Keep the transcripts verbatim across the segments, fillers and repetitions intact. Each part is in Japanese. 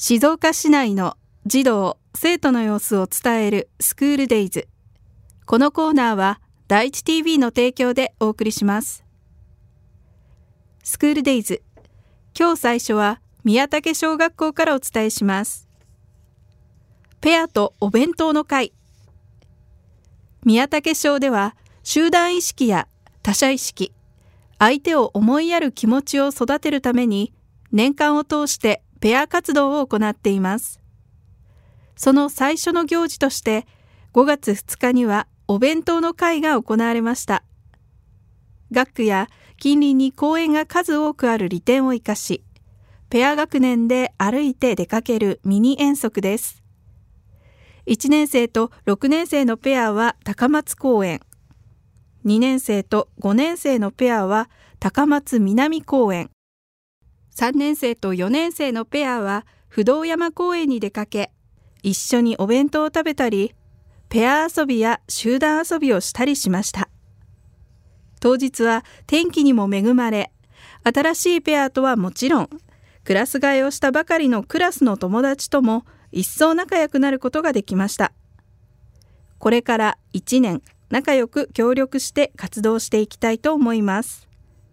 静岡市内の児童・生徒の様子を伝えるスクールデイズ。このコーナーは第一 ティーブイ の提供でお送りします。スクールデイズ。今日最初は宮武小学校からお伝えします。ペアとお弁当の会。宮武小では集団意識や他者意識、相手を思いやる気持ちを育てるために年間を通してペア活動を行っています。その最初の行事としてごがつふつかにはお弁当の会が行われました。学区や近隣に公園が数多くある利点を生かし、ペア学年で歩いて出かけるミニ遠足です。いちねん生とろくねん生のペアは高松公園、にねん生とごねん生のペアは高松南公園、さんねん生とよねん生のペアは不動山公園に出かけ、一緒にお弁当を食べたり、ペア遊びや集団遊びをしたりしました。当日は天気にも恵まれ、新しいペアとはもちろん、クラス替えをしたばかりのクラスの友達とも一層仲良くなることができました。これからいちねん仲良く協力して活動していきたいと思います。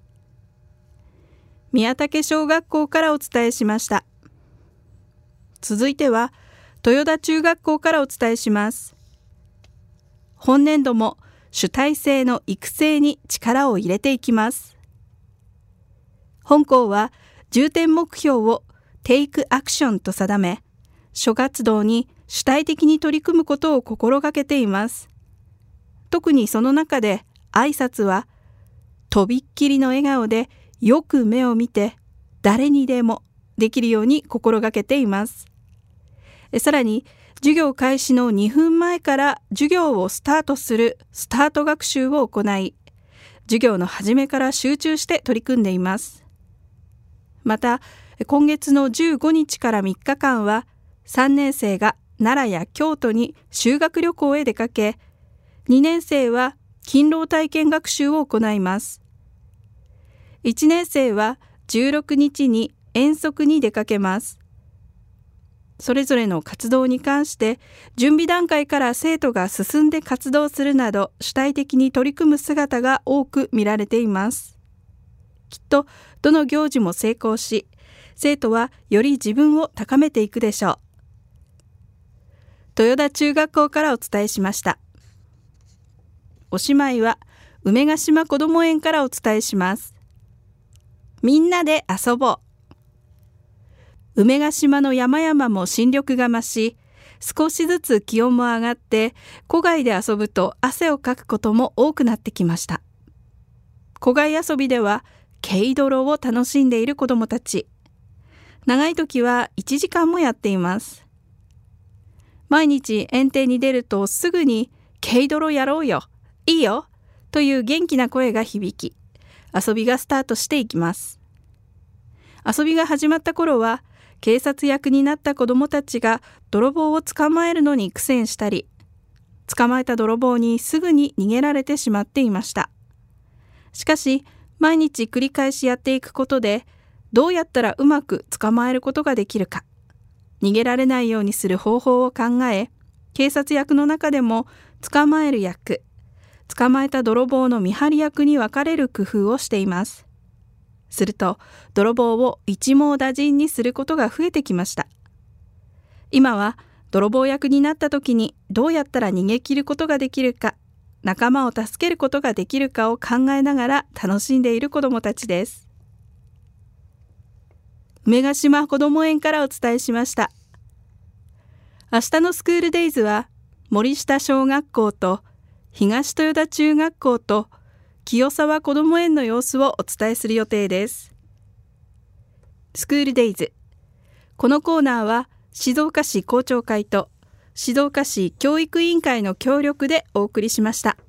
宮武小学校からお伝えしました。続いては豊田中学校からお伝えします。本年度も主体性の育成に力を入れていきます。本校は重点目標をテイクアクションと定め、諸活動に主体的に取り組むことを心がけています。特にその中で挨拶はとびっきりの笑顔でよく目を見て誰にでもできるように心がけています。さらに授業開始のにふんまえから授業をスタートするスタート学習を行い、授業の初めから集中して取り組んでいます。また今月のじゅうごにちからみっかかんはさんねん生が奈良や京都に修学旅行へ出かけ、にねん生は勤労体験学習を行います。いちねん生はじゅうろくにちに遠足に出かけます。それぞれの活動に関して準備段階から生徒が進んで活動するなど主体的に取り組む姿が多く見られています。きっとどの行事も成功し、生徒はより自分を高めていくでしょう。豊田中学校からお伝えしました。おしまいは梅ヶ島こども園からお伝えします。みんなで遊ぼう。梅ヶ島の山々も新緑が増し、少しずつ気温も上がって戸外で遊ぶと汗をかくことも多くなってきました。戸外遊びでは軽泥を楽しんでいる子どもたち、長い時はいちじかんもやっています。毎日園庭に出るとすぐに軽泥やろうよ、いいよという元気な声が響き、遊びがスタートしていきます。遊びが始まった頃は警察役になった子どもたちが泥棒を捕まえるのに苦戦したり、捕まえた泥棒にすぐに逃げられてしまっていました。しかし毎日繰り返しやっていくことで、どうやったらうまく捕まえることができるか、逃げられないようにする方法を考え、警察役の中でも捕まえる役、捕まえた泥棒の見張り役に分かれる工夫をしています。すると泥棒を一網打尽にすることが増えてきました。今は泥棒役になった時にどうやったら逃げ切ることができるか、仲間を助けることができるかを考えながら楽しんでいる子どもたちです。梅ヶ島こども園からお伝えしました。明日のスクールデイズは森下小学校と東豊田中学校と清沢こども園の様子をお伝えする予定です。スクールデイズ。このコーナーは静岡市校長会と静岡市教育委員会の協力でお送りしました。